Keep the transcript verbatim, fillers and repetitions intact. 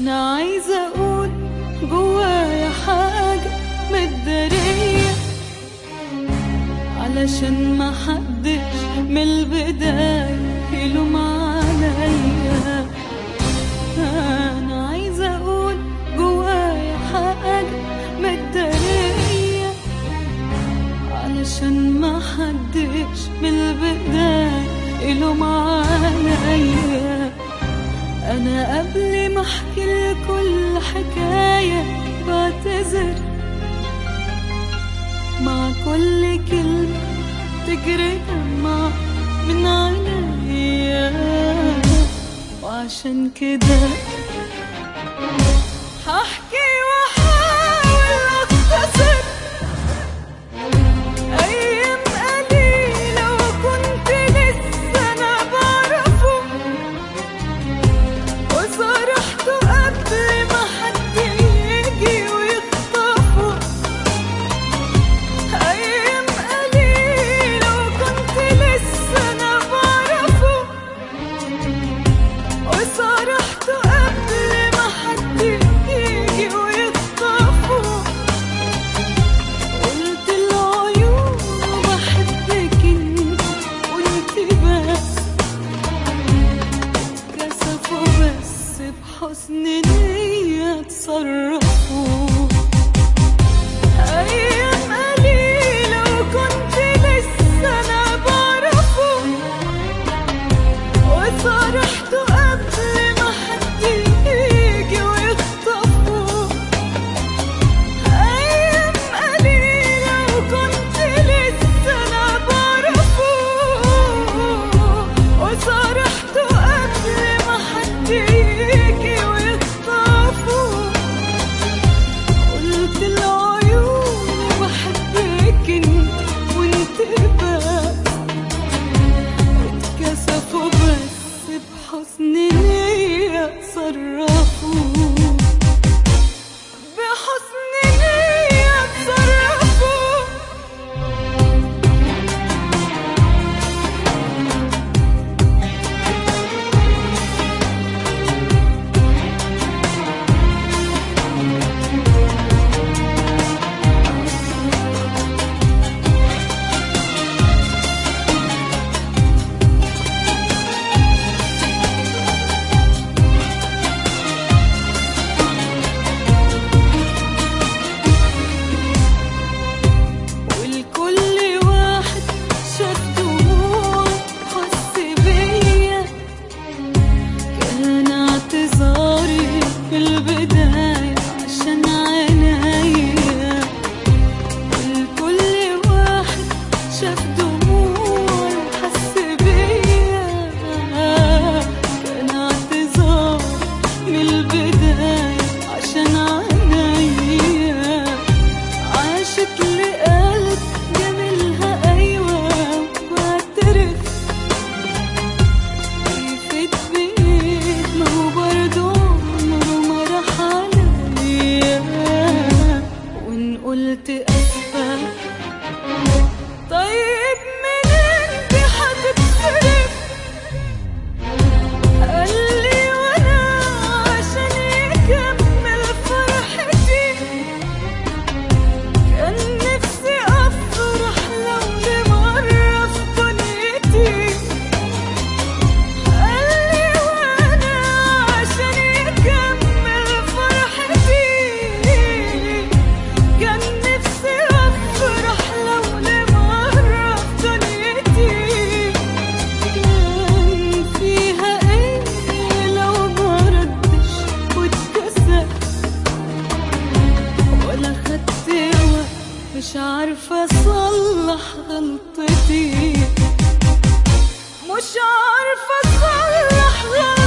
انا عايزة اقول جوايا حاجة متدارية، علشان ما حدش من البداية يلوم عليا. انا عايزة اقول جوايا حاجة متدارية، علشان ما حدش من البداية يلوم عليا. انا قبل ما احكي لكل حكاية بعتذر، مع كل كلمة تجري دمعة من عينيا، وعشان كده هحكي واحاول اختصر ايام قليلة وكنت لسه انا بعرفه، وصرحته قبل ما حد يجي ويخطفه. ايام قليلة وكنت لسه انا بعرفه، وصرحته قبل ما حد يجي ويخطفه. قلت العيون بحبك انت وانت بس، كسفوا بس بحسن نية تصرفوا. أيام قليلة وكنت لسه أنا بعرفه، وصرحته قبل ما حد يجي ويخطفه. أيام قليلة وكنت لسه أنا بعرفه، وصرحته قبل ما حد يجي ويخطفه. قلت العيون بحبك انت وانت بس، اتكسفوا بس بحسن نية تصرفوا، بحسن نية تصرفوا. ولكل واحد شاف دموع حس بيا، كان اعتذاري في البداية عشان عينيا. ولكل واحد شاف دموع حس بيا، كان اعتذار من البداية عشان عينيا. عاشت لقلب جميلها أيوة واعترف، يفيد بإيد ما هو برضه عمره ما راح عليا. وإن قلت أسفة طيب منين دي هتتصرف؟ قالي وأنا عشان يكمل فرحتي، كان نفسي أفرح لو لمرة في دنيتي. قالي وأنا عشان يكمل فرحتي، كان نفسي أفرح لو لمرة في دنيتي. كان فيها إيه لو مردش واتكسر، ولا خدت وقت مش عارفة أصلح غلطتي، مش عارفة أصلح غلطتي.